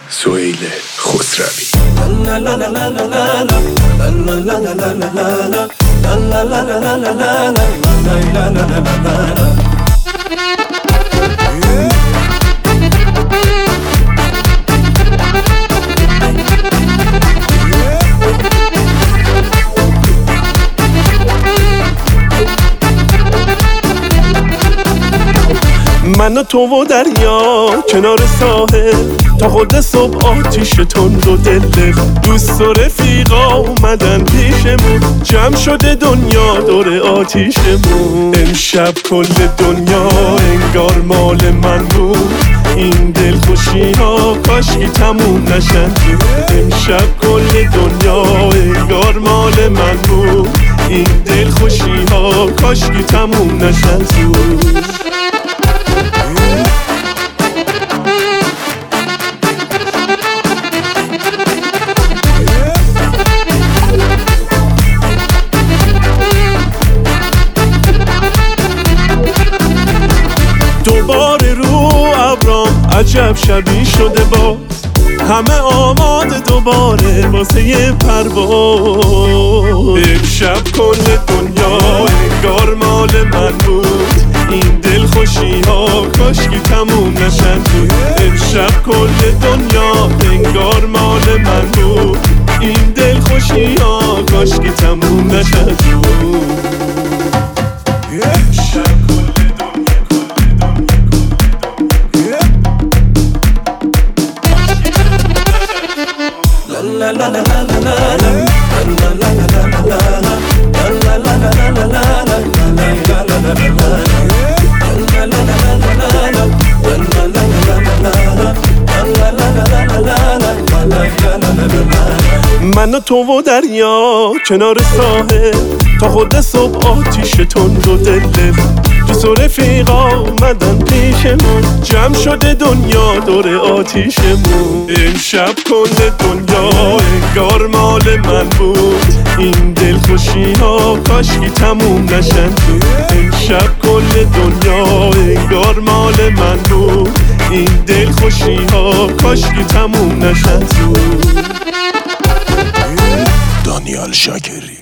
سهیل خسروی. من و تو و دریا کنار ساحل، تا خود صبح آتیش تند و دل دوست و رفیقا اومدن پیشمون، جمع شده دنیا دور آتیشمون. امشب کل دنیا انگار مال من بود، این دل خوشی ها کاشکی تموم نشن. امشب کل دنیا انگار مال من بود، این دل خوشی ها کاشکی تموم نشن زود. دوباره رو ابرام عجب شبی شده باز، همه آماده دوباره واسه یه پرواز. امشب کل دنیا انگار مال من بود، این دل خوشی ها کاشکی تموم نشن. امشب کل دنیا انگار مال من بود، این دل خوشی ها کاشکی تموم نشن. من و تو و دریا کنار ساحل، تا خود صبح آتیش تند و دل دوست و رفیقا اومدن پیشمون، جمع شده دنیا دور آتیشمون. امشب کل دنیا انگار مال من بود، این دل خوشی ها کاشکی تموم نشن. امشب کل دنیا انگار مال من بود، این دل خوشی ها کاشکی تموم نشن زود. دانیال شاکری.